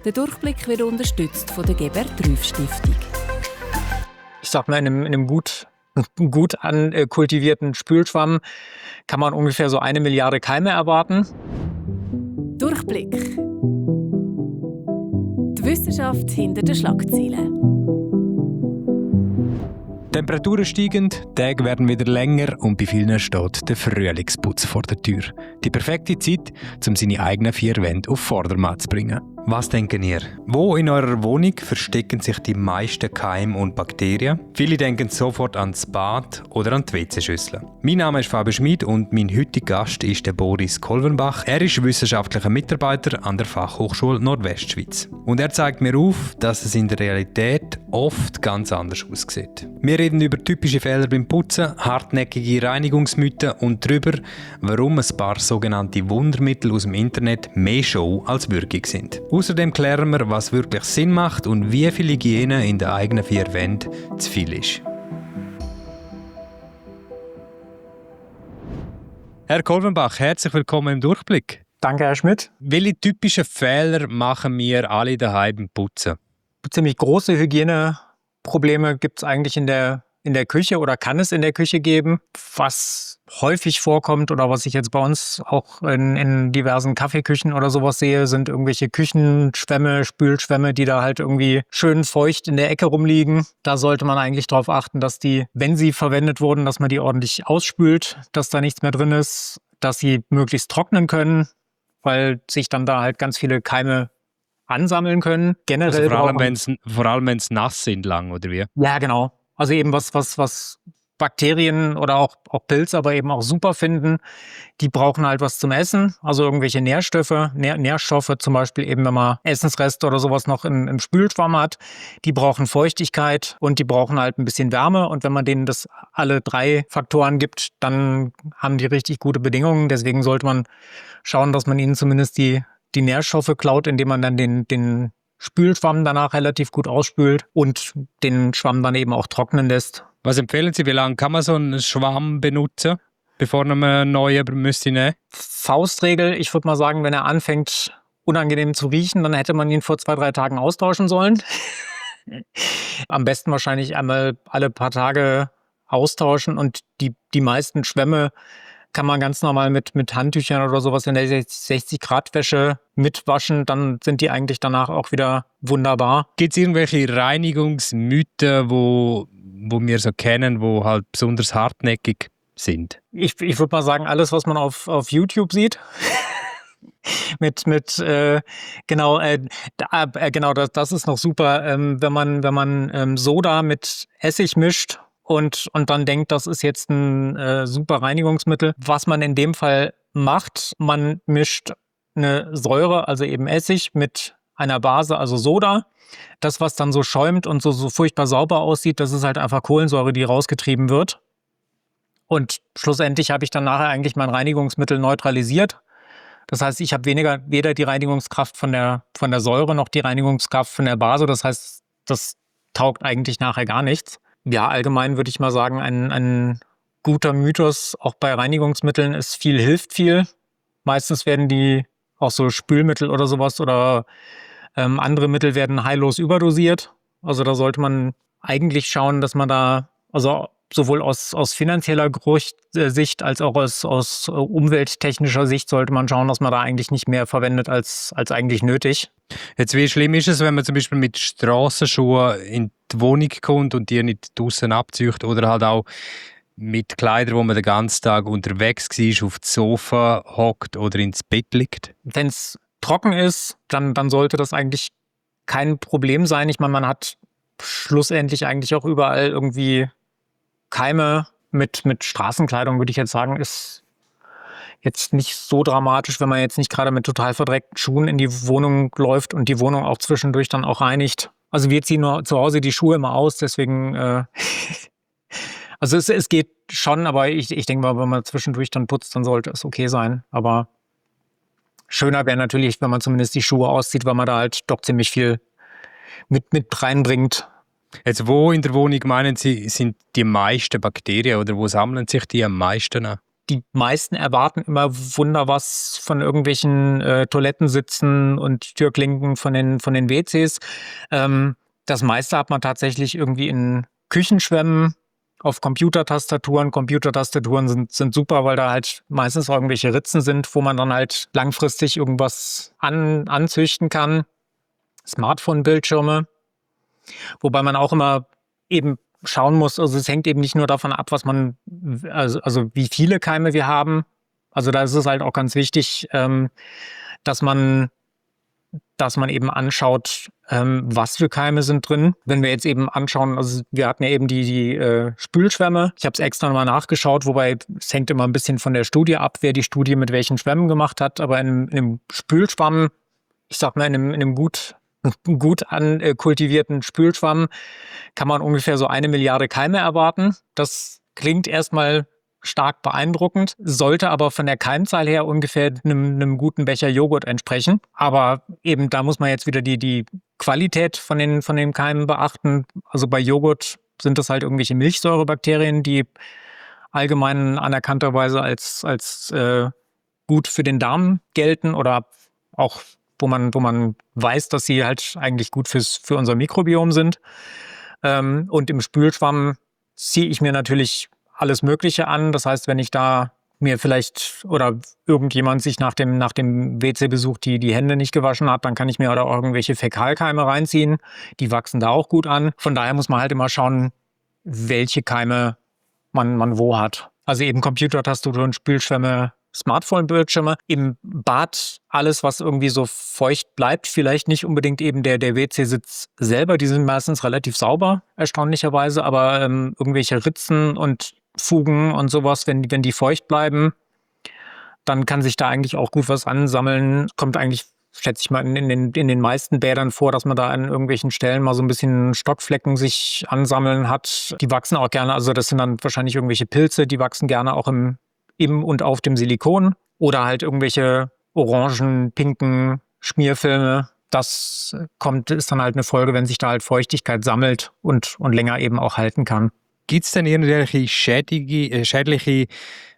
Der Durchblick wird unterstützt von der Gebert-Trüff-Stiftung. Ich sag mal, in einem gut kultivierten Spülschwamm kann man ungefähr so 1 Milliarde Keime erwarten. Durchblick. Die Wissenschaft hinter den Schlagzeilen. Temperaturen steigen, Tage werden wieder länger und bei vielen steht der Frühlingsputz vor der Tür. Die perfekte Zeit, um seine eigenen 4 Wände auf Vordermann zu bringen. Was denken ihr? Wo in eurer Wohnung verstecken sich die meisten Keime und Bakterien? Viele denken sofort an das Bad oder an die WC-Schüssel. Mein Name ist Fabio Schmid und mein heutiger Gast ist der Boris Kolvenbach. Er ist wissenschaftlicher Mitarbeiter an der Fachhochschule Nordwestschweiz. Und er zeigt mir auf, dass es in der Realität oft ganz anders aussieht. Wir reden über typische Fehler beim Putzen, hartnäckige Reinigungsmythen und darüber, warum ein paar sogenannte Wundermittel aus dem Internet mehr Show als Wirkung sind. Außerdem klären wir, was wirklich Sinn macht und wie viel Hygiene in den eigenen 4 Wänden zu viel ist. Herr Kolvenbach, herzlich willkommen im Durchblick. Danke, Herr Schmidt. Welche typischen Fehler machen wir alle daheim beim Putzen? Ziemlich große Hygieneprobleme gibt es eigentlich in der Küche oder kann es in der Küche geben. Was häufig vorkommt oder was ich jetzt bei uns auch in diversen Kaffeeküchen oder sowas sehe, sind irgendwelche Küchenschwämme, Spülschwämme, die da halt irgendwie schön feucht in der Ecke rumliegen. Da sollte man eigentlich darauf achten, dass die, wenn sie verwendet wurden, dass man die ordentlich ausspült, dass da nichts mehr drin ist, dass sie möglichst trocknen können, weil sich dann da halt ganz viele Keime ansammeln können. Generell also vor allem wenn es nass sind lang, oder wie? Ja, genau. Also eben was Bakterien oder auch Pilze aber eben auch super finden, die brauchen halt was zum Essen, also irgendwelche Nährstoffe, Nährstoffe zum Beispiel eben, wenn man Essensreste oder sowas noch im Spülschwamm hat, die brauchen Feuchtigkeit und die brauchen halt ein bisschen Wärme und wenn man denen das alle 3 Faktoren gibt, dann haben die richtig gute Bedingungen, deswegen sollte man schauen, dass man ihnen zumindest die Nährstoffe klaut, indem man dann den Spülschwamm danach relativ gut ausspült und den Schwamm dann eben auch trocknen lässt. Was empfehlen Sie, wie lange kann man so einen Schwamm benutzen, bevor man einen neuen müsste nehmen? Faustregel, ich würde mal sagen, wenn er anfängt unangenehm zu riechen, dann hätte man ihn vor 2-3 Tagen austauschen sollen. Am besten wahrscheinlich einmal alle paar Tage austauschen und die meisten Schwämme kann man ganz normal mit Handtüchern oder sowas in der 60-Grad-Wäsche mitwaschen, dann sind die eigentlich danach auch wieder wunderbar. Gibt es irgendwelche Reinigungsmythen, wo wir so kennen, wo halt besonders hartnäckig sind? Ich würde mal sagen, alles, was man auf YouTube sieht. Genau, das ist noch super, wenn man Soda mit Essig mischt und dann denkt, das ist jetzt ein super Reinigungsmittel. Was man in dem Fall macht, man mischt eine Säure, also eben Essig, mit einer Base, also Soda. Das, was dann so schäumt und so furchtbar sauber aussieht, das ist halt einfach Kohlensäure, die rausgetrieben wird. Und schlussendlich habe ich dann nachher eigentlich mein Reinigungsmittel neutralisiert. Das heißt, ich habe weder die Reinigungskraft von der Säure noch die Reinigungskraft von der Base. Das heißt, das taugt eigentlich nachher gar nichts. Ja, allgemein würde ich mal sagen, ein guter Mythos auch bei Reinigungsmitteln ist, viel hilft viel. Meistens werden die auch so Spülmittel oder sowas oder andere Mittel werden heillos überdosiert. Also da sollte man eigentlich schauen, dass man da, also sowohl aus finanzieller Sicht als auch aus umwelttechnischer Sicht sollte man schauen, dass man da eigentlich nicht mehr verwendet als eigentlich nötig. Jetzt, wie schlimm ist es, wenn man zum Beispiel mit Strassenschuhen in die Wohnung kommt und die nicht draussen abzieht oder halt auch mit Kleidern, wo man den ganzen Tag unterwegs war, auf dem Sofa hockt oder ins Bett liegt? Wenn es trocken ist, dann sollte das eigentlich kein Problem sein. Ich meine, man hat schlussendlich eigentlich auch überall irgendwie Keime. Mit Straßenkleidung würde ich jetzt sagen, ist jetzt nicht so dramatisch, wenn man jetzt nicht gerade mit total verdreckten Schuhen in die Wohnung läuft und die Wohnung auch zwischendurch dann auch reinigt. Also wir ziehen nur zu Hause die Schuhe immer aus, deswegen also es geht schon, aber ich denke mal, wenn man zwischendurch dann putzt, dann sollte es okay sein. Aber schöner wäre natürlich, wenn man zumindest die Schuhe auszieht, weil man da halt doch ziemlich viel mit reinbringt. Jetzt, wo in der Wohnung meinen Sie, sind die meisten Bakterien oder wo sammeln sich die am meisten an? die meisten erwarten immer Wunder was von irgendwelchen Toilettensitzen und Türklinken von den WCs. Das meiste hat man tatsächlich irgendwie in Küchenschwämmen, auf Computertastaturen. Computertastaturen sind super, weil da halt meistens auch irgendwelche Ritzen sind, wo man dann halt langfristig irgendwas anzüchten kann. Smartphone-Bildschirme. Wobei man auch immer eben schauen muss, also es hängt eben nicht nur davon ab, was man, also wie viele Keime wir haben. Also da ist es halt auch ganz wichtig, dass man eben anschaut, was für Keime sind drin. Wenn wir jetzt eben anschauen, also wir hatten ja eben die Spülschwämme. Ich habe es extra nochmal nachgeschaut, wobei es hängt immer ein bisschen von der Studie ab, wer die Studie mit welchen Schwämmen gemacht hat. Aber in einem Spülschwamm, ich sag mal in einem gut kultivierten Spülschwamm kann man ungefähr so 1 Milliarde Keime erwarten. Das klingt erstmal stark beeindruckend, sollte aber von der Keimzahl her ungefähr einem guten Becher Joghurt entsprechen. Aber eben da muss man jetzt wieder die Qualität von den Keimen beachten. Also bei Joghurt sind das halt irgendwelche Milchsäurebakterien, die allgemein anerkannterweise als gut für den Darm gelten oder auch wo man weiß, dass sie halt eigentlich gut für unser Mikrobiom sind. Und im Spülschwamm ziehe ich mir natürlich alles Mögliche an. Das heißt, wenn ich da mir vielleicht oder irgendjemand sich nach dem WC-Besuch die Hände nicht gewaschen hat, dann kann ich mir oder auch irgendwelche Fäkalkeime reinziehen. Die wachsen da auch gut an. Von daher muss man halt immer schauen, welche Keime man wo hat. Also eben Computertastaturen, Spülschwämme, Smartphone-Bildschirme. Im Bad alles, was irgendwie so feucht bleibt, vielleicht nicht unbedingt eben der WC-Sitz selber, die sind meistens relativ sauber, erstaunlicherweise, aber irgendwelche Ritzen und Fugen und sowas, wenn die feucht bleiben, dann kann sich da eigentlich auch gut was ansammeln. Kommt eigentlich, schätze ich mal, in den meisten Bädern vor, dass man da an irgendwelchen Stellen mal so ein bisschen Stockflecken sich ansammeln hat. Die wachsen auch gerne, also das sind dann wahrscheinlich irgendwelche Pilze, die wachsen gerne auch im und auf dem Silikon oder halt irgendwelche orangen, pinken Schmierfilme. Das ist dann halt eine Folge, wenn sich da halt Feuchtigkeit sammelt und länger eben auch halten kann. Gibt es denn irgendwelche schädliche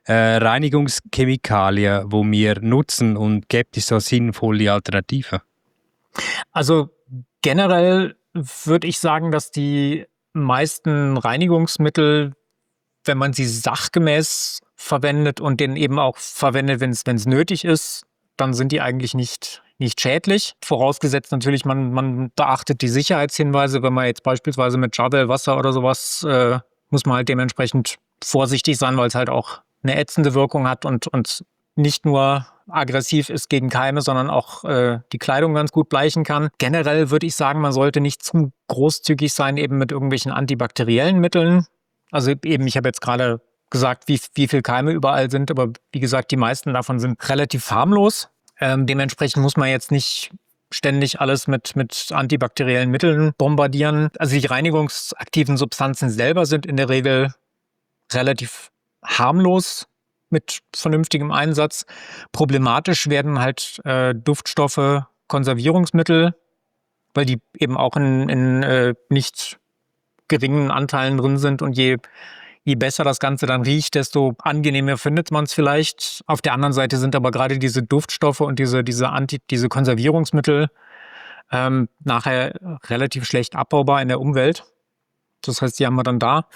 Reinigungschemikalien, die wir nutzen, und gibt es so sinnvolle Alternativen? Also generell würde ich sagen, dass die meisten Reinigungsmittel, wenn man sie sachgemäß verwendet und den eben auch verwendet, wenn es nötig ist, dann sind die eigentlich nicht schädlich. Vorausgesetzt natürlich, man beachtet die Sicherheitshinweise. Wenn man jetzt beispielsweise mit Jabelwasser oder sowas, muss man halt dementsprechend vorsichtig sein, weil es halt auch eine ätzende Wirkung hat und nicht nur aggressiv ist gegen Keime, sondern auch die Kleidung ganz gut bleichen kann. Generell würde ich sagen, man sollte nicht zu großzügig sein eben mit irgendwelchen antibakteriellen Mitteln. Also eben, ich habe jetzt gerade gesagt, wie viel Keime überall sind, aber wie gesagt, die meisten davon sind relativ harmlos. Dementsprechend muss man jetzt nicht ständig alles mit antibakteriellen Mitteln bombardieren. Also die reinigungsaktiven Substanzen selber sind in der Regel relativ harmlos mit vernünftigem Einsatz. Problematisch werden halt Duftstoffe, Konservierungsmittel, weil die eben auch in nicht geringen Anteilen drin sind und je besser das Ganze dann riecht, desto angenehmer findet man es vielleicht. Auf der anderen Seite sind aber gerade diese Duftstoffe und diese Konservierungsmittel nachher relativ schlecht abbaubar in der Umwelt. Das heißt, die haben wir dann da.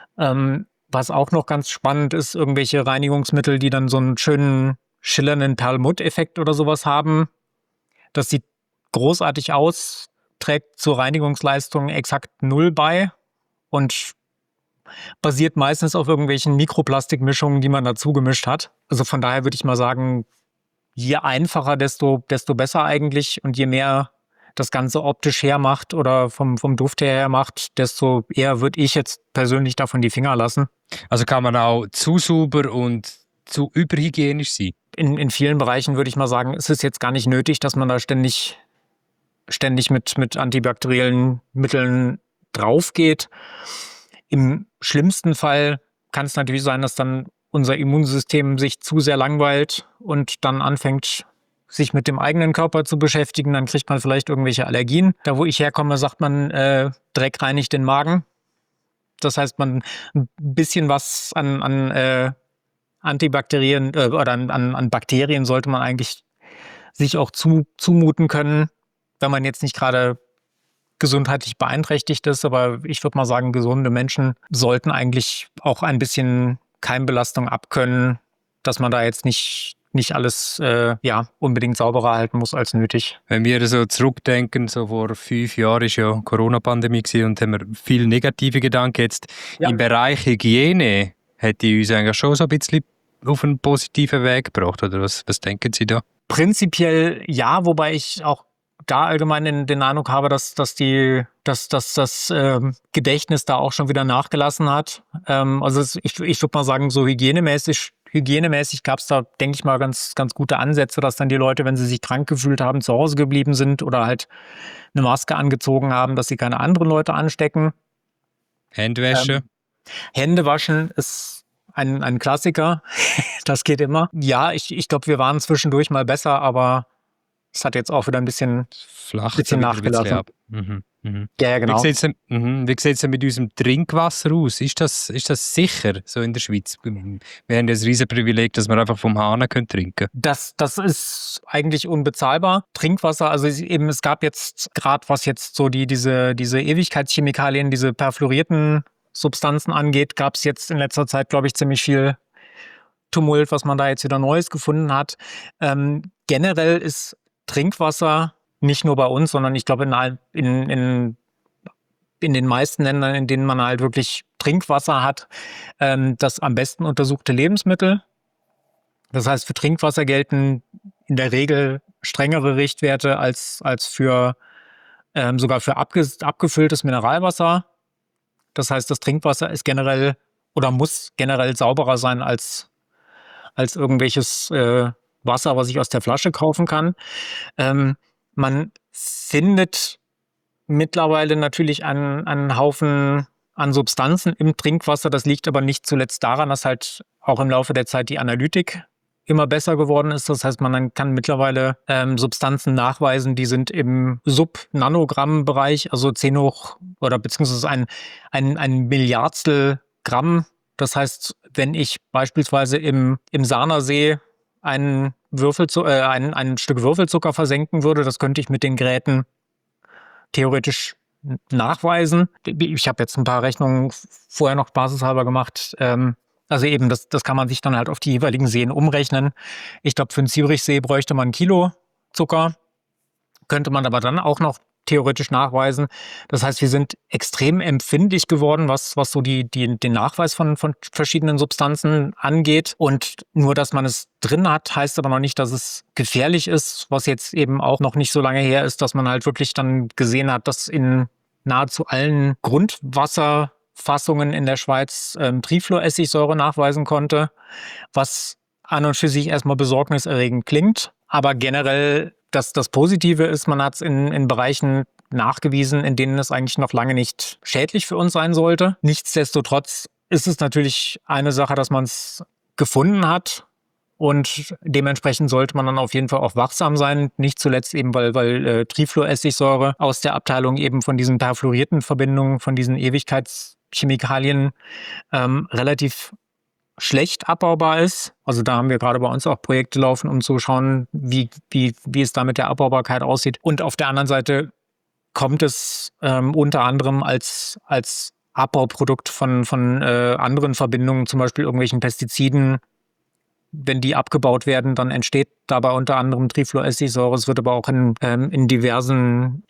Was auch noch ganz spannend ist, irgendwelche Reinigungsmittel, die dann so einen schönen schillernden Perlmutt-Effekt oder sowas haben. Das sieht großartig aus, trägt zur Reinigungsleistung exakt 0 bei und basiert meistens auf irgendwelchen Mikroplastikmischungen, die man dazu gemischt hat. Also von daher würde ich mal sagen, je einfacher, desto besser eigentlich, und je mehr das Ganze optisch hermacht oder vom Duft her macht, desto eher würde ich jetzt persönlich davon die Finger lassen. Also kann man auch zu sauber und zu überhygienisch sein? In vielen Bereichen würde ich mal sagen, es ist jetzt gar nicht nötig, dass man da ständig mit antibakteriellen Mitteln drauf geht. Im schlimmsten Fall kann es natürlich sein, dass dann unser Immunsystem sich zu sehr langweilt und dann anfängt, sich mit dem eigenen Körper zu beschäftigen. Dann kriegt man vielleicht irgendwelche Allergien. Da, wo ich herkomme, sagt man, Dreck reinigt den Magen. Das heißt, man ein bisschen was an Antibakterien oder an Bakterien sollte man eigentlich sich auch zumuten können, wenn man jetzt nicht gerade gesundheitlich beeinträchtigt ist. Aber ich würde mal sagen, gesunde Menschen sollten eigentlich auch ein bisschen Keimbelastung abkönnen, dass man da jetzt nicht alles unbedingt sauberer halten muss als nötig. Wenn wir so zurückdenken, so vor 5 Jahren war ja Corona-Pandemie und haben wir viele negative Gedanken. Jetzt im Bereich Hygiene hätte ich uns eigentlich schon so ein bisschen auf einen positiven Weg gebracht, oder was denken Sie da? Prinzipiell ja, wobei ich auch da allgemein den Eindruck habe, dass das Gedächtnis da auch schon wieder nachgelassen hat. Also ich würde mal sagen, so hygienemäßig gab es da, denke ich mal, ganz, ganz gute Ansätze, dass dann die Leute, wenn sie sich krank gefühlt haben, zu Hause geblieben sind oder halt eine Maske angezogen haben, dass sie keine anderen Leute anstecken. Handwäsche? Hände waschen ist ein Klassiker. Das geht immer. Ja, ich glaube, wir waren zwischendurch mal besser, aber es hat jetzt auch wieder ein bisschen nachgelassen. Ja, genau. Wie sieht es denn mit unserem Trinkwasser aus? Ist das sicher so in der Schweiz? Wir haben das riesen Privileg, dass wir einfach vom Hahn trinken können. Das ist eigentlich unbezahlbar. Trinkwasser, also eben, es gab jetzt gerade, was jetzt so diese Ewigkeitschemikalien, diese perfluorierten Substanzen angeht, gab es jetzt in letzter Zeit, glaube ich, ziemlich viel Tumult, was man da jetzt wieder Neues gefunden hat. Generell ist Trinkwasser nicht nur bei uns, sondern ich glaube in den meisten Ländern, in denen man halt wirklich Trinkwasser hat, das am besten untersuchte Lebensmittel. Das heißt, für Trinkwasser gelten in der Regel strengere Richtwerte als für sogar für abgefülltes Mineralwasser. Das heißt, das Trinkwasser ist generell oder muss generell sauberer sein als irgendwelches Wasser, was ich aus der Flasche kaufen kann. Man findet mittlerweile natürlich einen Haufen an Substanzen im Trinkwasser. Das liegt aber nicht zuletzt daran, dass halt auch im Laufe der Zeit die Analytik immer besser geworden ist. Das heißt, man kann mittlerweile Substanzen nachweisen, die sind im Sub-Nanogramm-Bereich, also 10 hoch oder beziehungsweise ein Milliardstel Gramm. Das heißt, wenn ich beispielsweise im Sarnersee ein Stück Würfelzucker versenken würde, das könnte ich mit den Geräten theoretisch nachweisen. Ich habe jetzt ein paar Rechnungen vorher noch basishalber gemacht. Also eben, das kann man sich dann halt auf die jeweiligen Seen umrechnen. Ich glaube, für den Zürichsee bräuchte man 1 Kilo Zucker, könnte man aber dann auch noch theoretisch nachweisen. Das heißt, wir sind extrem empfindlich geworden, was so den Nachweis von verschiedenen Substanzen angeht. Und nur, dass man es drin hat, heißt aber noch nicht, dass es gefährlich ist, was jetzt eben auch noch nicht so lange her ist, dass man halt wirklich dann gesehen hat, dass in nahezu allen Grundwasserfassungen in der Schweiz Trifluoressigsäure nachweisen konnte, was an und für sich erstmal besorgniserregend klingt. Aber generell das Positive ist, man hat es in Bereichen nachgewiesen, in denen es eigentlich noch lange nicht schädlich für uns sein sollte. Nichtsdestotrotz ist es natürlich eine Sache, dass man es gefunden hat und dementsprechend sollte man dann auf jeden Fall auch wachsam sein. Nicht zuletzt eben, weil Trifluoressigsäure aus der Abteilung eben von diesen perfluorierten Verbindungen, von diesen Ewigkeitschemikalien relativ schlecht abbaubar ist. Also da haben wir gerade bei uns auch Projekte laufen, um zu schauen, wie es da mit der Abbaubarkeit aussieht. Und auf der anderen Seite kommt es unter anderem als Abbauprodukt von anderen Verbindungen, zum Beispiel irgendwelchen Pestiziden. Wenn die abgebaut werden, dann entsteht dabei unter anderem Trifluoressigsäure. Es wird aber auch in diversen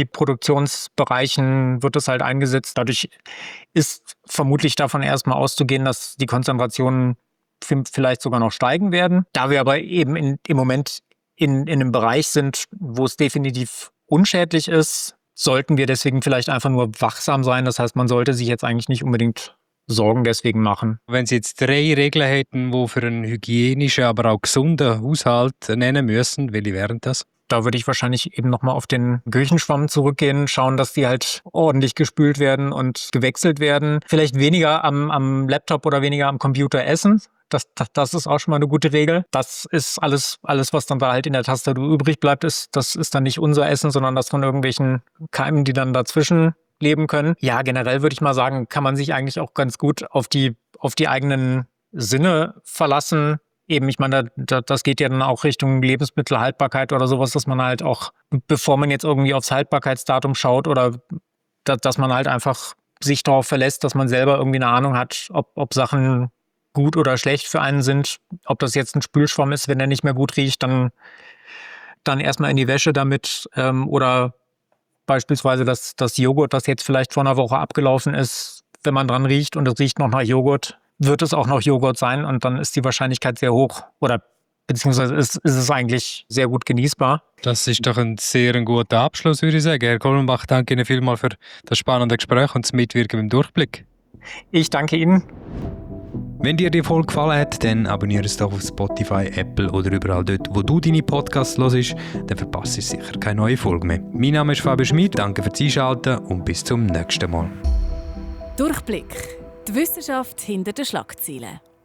Chemieproduktionsbereichen wird es halt eingesetzt. Dadurch ist vermutlich davon erstmal auszugehen, dass die Konzentrationen vielleicht sogar noch steigen werden. Da wir aber eben im Moment in einem Bereich sind, wo es definitiv unschädlich ist, sollten wir deswegen vielleicht einfach nur wachsam sein. Das heißt, man sollte sich jetzt eigentlich nicht unbedingt Sorgen deswegen machen. Wenn Sie jetzt 3 Regeln hätten, die für einen hygienischen, aber auch gesunden Haushalt nennen müssen, welche wären das? Da würde ich wahrscheinlich eben nochmal auf den Küchenschwamm zurückgehen, schauen, dass die halt ordentlich gespült werden und gewechselt werden. Vielleicht weniger am Laptop oder weniger am Computer essen. Das ist auch schon mal eine gute Regel. Das ist alles, was dann da halt in der Tastatur übrig bleibt, das ist dann nicht unser Essen, sondern das von irgendwelchen Keimen, die dann dazwischen leben können. Ja, generell würde ich mal sagen, kann man sich eigentlich auch ganz gut auf die eigenen Sinne verlassen. Eben, ich meine, das geht ja dann auch Richtung Lebensmittelhaltbarkeit oder sowas, dass man halt auch, bevor man jetzt irgendwie aufs Haltbarkeitsdatum schaut oder dass man halt einfach sich darauf verlässt, dass man selber irgendwie eine Ahnung hat, ob Sachen gut oder schlecht für einen sind. Ob das jetzt ein Spülschwamm ist, wenn der nicht mehr gut riecht, dann erstmal in die Wäsche damit. Oder beispielsweise das Joghurt, das jetzt vielleicht vor einer Woche abgelaufen ist, wenn man dran riecht und es riecht noch nach Joghurt, wird es auch noch Joghurt sein und dann ist die Wahrscheinlichkeit sehr hoch. Oder beziehungsweise ist es eigentlich sehr gut genießbar. Das ist doch ein sehr guter Abschluss, würde ich sagen. Herr Gollenbach, danke Ihnen vielmals für das spannende Gespräch und das Mitwirken beim Durchblick. Ich danke Ihnen. Wenn dir die Folge gefallen hat, dann abonniere es doch auf Spotify, Apple oder überall dort, wo du deine Podcasts hörst. Dann verpasst du sicher keine neue Folge mehr. Mein Name ist Fabian Schmid, danke fürs Einschalten und bis zum nächsten Mal. Durchblick. Die Wissenschaft hinter den Schlagzeilen.